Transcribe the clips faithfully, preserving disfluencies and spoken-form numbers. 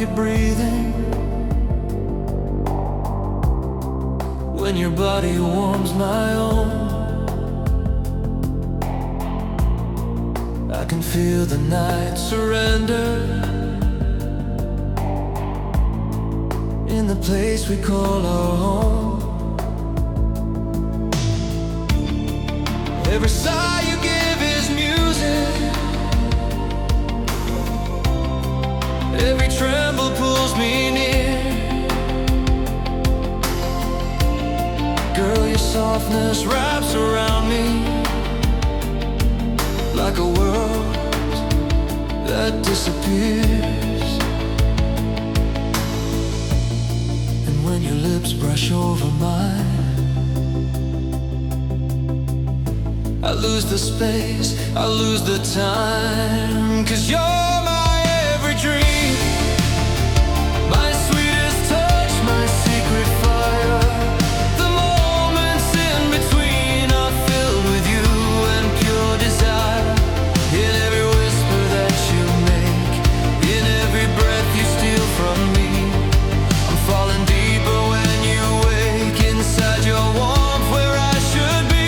heartbeat breathing, when your body warms my own. I can feel the night surrender in the place we call our home. Every sigh you give is music, every tremble pulls me near. Girl, your softness wraps around me like a world that disappears. And when your lips brush over mine, I lose the space, I lose the time. 'Cause you're my every dream, my sweetest touch, my secret fire. The moments in between are filled with you and pure desire. In every whisper that you make, in every breath you steal from me, I'm falling deeper when you wake inside your warmth where I should be.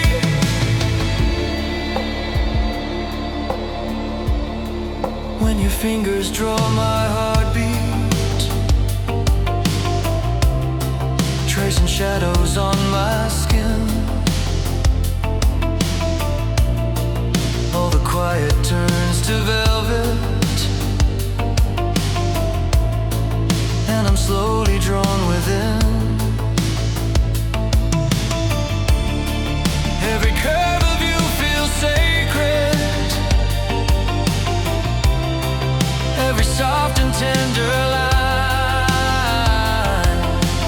When your fingers draw my heartbeat, tracing shadows on my skin, all the quiet turns to velvet, and I'm slowly drawn within. Every curve of you feels sacred, every soft and tender line.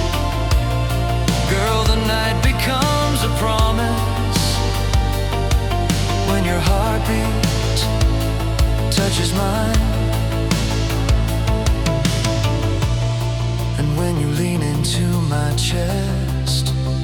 Girl, the night becomes a promise when your heartbeat touches mine. And when you lean into my chest,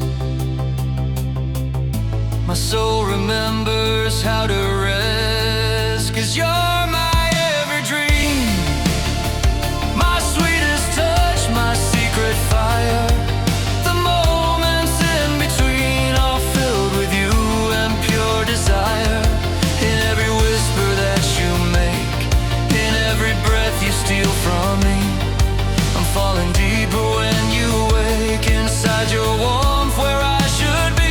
my soul remembers how to rest. 'Cause you're my every dream, my sweetest touch, my secret fire. The moments in between are filled with you and pure desire. In every whisper that you make, in every breath you steal from me, I'm falling deeper when you wake inside your warmth where I should be.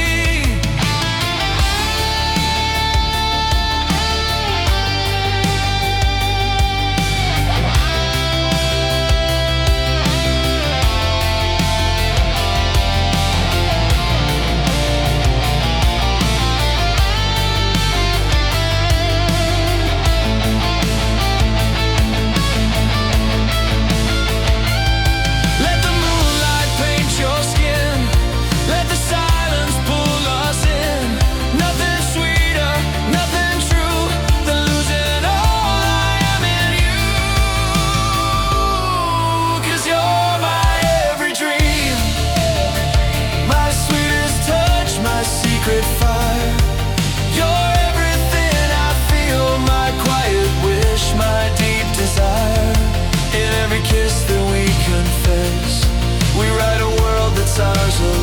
Let the moonlight paint your skin, let the silence pull us in. Nothing sweeter, nothing true than losing all I am in you. 'Cause you're my every dream, my sweetest touch, my secret fire. You're everything I feel, my quiet wish, my deep desire. In every kiss that we confess, we write a world that's ours alone.